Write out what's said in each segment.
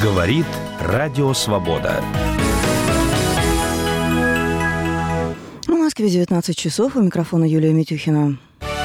Говорит Радио Свобода. В Москве 19 часов. У микрофона Юлия Митюхина.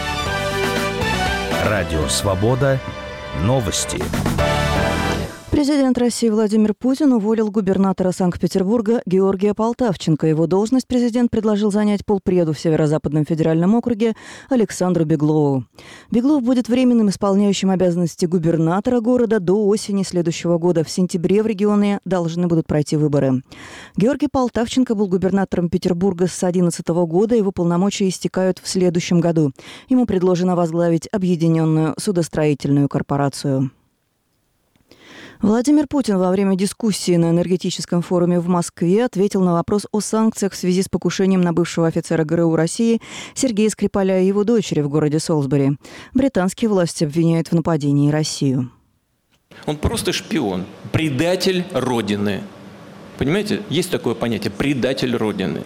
Радио Свобода. Новости. Президент России Владимир Путин уволил губернатора Санкт-Петербурга Георгия Полтавченко. Его должность президент предложил занять полпреду в Северо-Западном федеральном округе Александру Беглову. Беглов будет временным исполняющим обязанности губернатора города до осени следующего года. В сентябре в регионе должны будут пройти выборы. Георгий Полтавченко был губернатором Петербурга с 2011 года. Его полномочия истекают в следующем году. Ему предложено возглавить Объединенную судостроительную корпорацию. Владимир Путин во время дискуссии на энергетическом форуме в Москве ответил на вопрос о санкциях в связи с покушением на бывшего офицера ГРУ России Сергея Скрипаля и его дочери в городе Солсбери. Британские власти обвиняют в нападении Россию. Он просто шпион, предатель Родины. Понимаете, есть такое понятие – предатель Родины.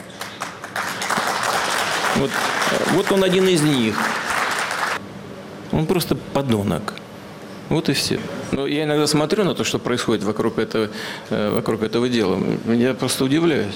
Вот он один из них. Он просто подонок. Вот и все. Но я иногда смотрю на то, что происходит вокруг этого дела. Я просто удивляюсь.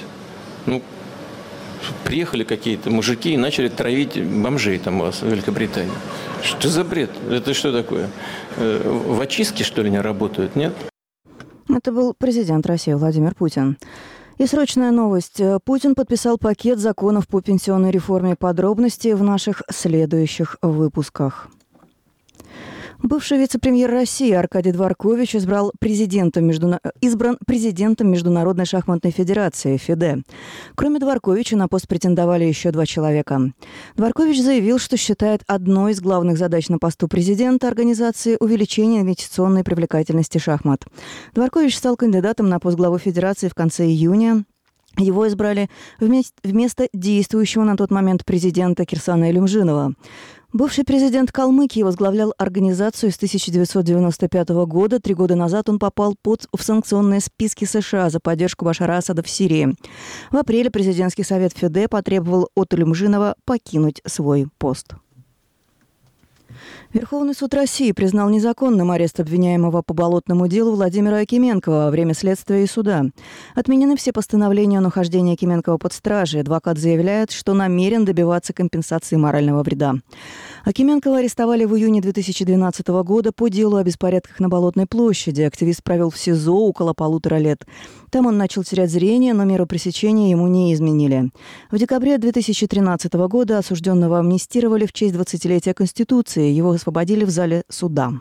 Приехали какие-то мужики и начали травить бомжей там у вас в Великобритании. Что за бред? Это что такое? В очистке, что ли, не работают, нет? Это был президент России Владимир Путин. И срочная новость. Путин подписал пакет законов по пенсионной реформе. Подробности в наших следующих выпусках. Бывший вице-премьер России Аркадий Дворкович избран президентом Международной шахматной федерации ФИДЕ. Кроме Дворковича на пост претендовали еще 2 человека. Дворкович заявил, что считает одной из главных задач на посту президента организации увеличение инвестиционной привлекательности шахмат. Дворкович стал кандидатом на пост главы федерации в конце июня. Его избрали вместо действующего на тот момент президента Кирсана Илюмжинова. Бывший президент Калмыкии возглавлял организацию с 1995 года. 3 года назад он попал в санкционные списки США за поддержку Башара Асада в Сирии. В апреле президентский совет ФИДЕ потребовал от Илюмжинова покинуть свой пост. Верховный суд России признал незаконным арест обвиняемого по болотному делу Владимира Акименкова во время следствия и суда. Отменены все постановления о нахождении Акименкова под стражей. Адвокат заявляет, что намерен добиваться компенсации морального вреда. Акименкова арестовали в июне 2012 года по делу о беспорядках на Болотной площади. Активист провел в СИЗО около 1,5 лет. Там он начал терять зрение, но меру пресечения ему не изменили. В декабре 2013 года осужденного амнистировали в честь 20-летия Конституции. Его освободили в зале суда.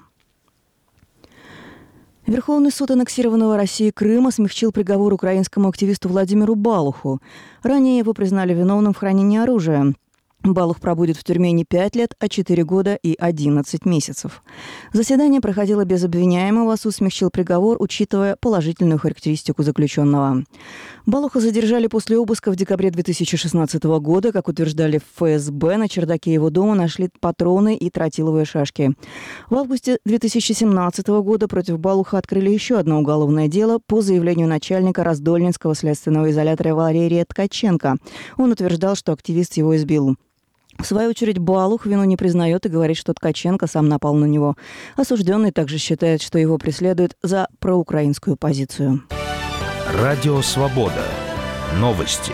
Верховный суд аннексированного Россией Крыма смягчил приговор украинскому активисту Владимиру Балуху. Ранее его признали виновным в хранении оружия. Балух пробудет в тюрьме не 5 лет, а 4 года и 11 месяцев. Заседание проходило без обвиняемого. Суд смягчил приговор, учитывая положительную характеристику заключенного. Балуха задержали после обыска в декабре 2016 года. Как утверждали в ФСБ, на чердаке его дома нашли патроны и тротиловые шашки. В августе 2017 года против Балуха открыли еще одно уголовное дело по заявлению начальника Раздольнинского следственного изолятора Валерия Ткаченко. Он утверждал, что активист его избил. В свою очередь, Балух вину не признает и говорит, что Ткаченко сам напал на него. Осужденный также считает, что его преследуют за проукраинскую позицию. Радио Свобода. Новости.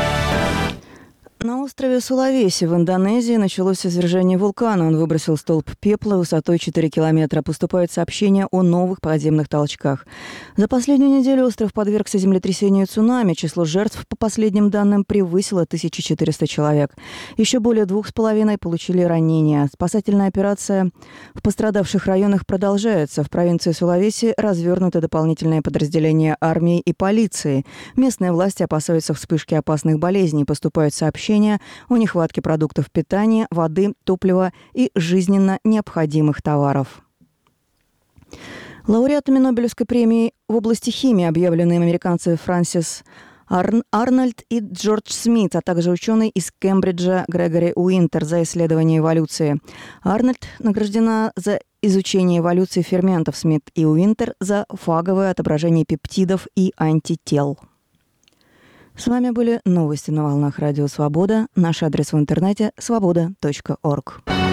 На острове Сулавеси в Индонезии началось извержение вулкана. Он выбросил столб пепла высотой 4 километра. Поступают сообщения о новых подземных толчках. За последнюю неделю остров подвергся землетрясению и цунами. Число жертв, по последним данным, превысило 1400 человек. Еще более 2,5 получили ранения. Спасательная операция в пострадавших районах продолжается. В провинции Сулавеси развернуты дополнительные подразделения армии и полиции. Местные власти опасаются вспышки опасных болезней. Поступают сообщения о нехватке продуктов питания, воды, топлива и жизненно необходимых товаров. Лауреатами Нобелевской премии в области химии объявлены американцы Франсис Арнольд и Джордж Смит, а также ученый из Кембриджа Грегори Уинтер за исследование эволюции. Арнольд награждена за изучение эволюции ферментов, Смит и Уинтер за фаговое отображение пептидов и антител. С вами были новости на волнах Радио Свобода. Наш адрес в интернете – svoboda.org.